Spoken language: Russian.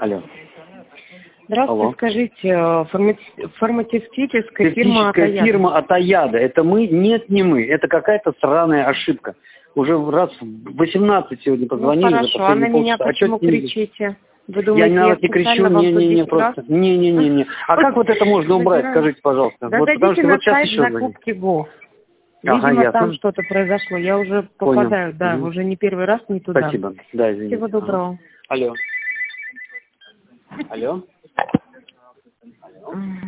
Алло. Здравствуйте, Алло. скажите, фармацевтическая фирма Фармацевтическая фирма Атаяда. Это мы? Нет, не мы. Это какая-то сраная ошибка. Уже раз 18 сегодня позвонили. Ну хорошо, а на меня почему кричите? Вы думаете, я не кричу, не, просто. Не. А как вот это можно убрать, скажите, пожалуйста? Да Вот, потому зайдите что на вот сейчас сайт еще закупки ГО. Ага, Видимо, ясно. там что-то произошло. Я уже попадаю, да, Угу. уже не первый раз не туда. Спасибо. Да, извините. Всего доброго. Алло. Алло.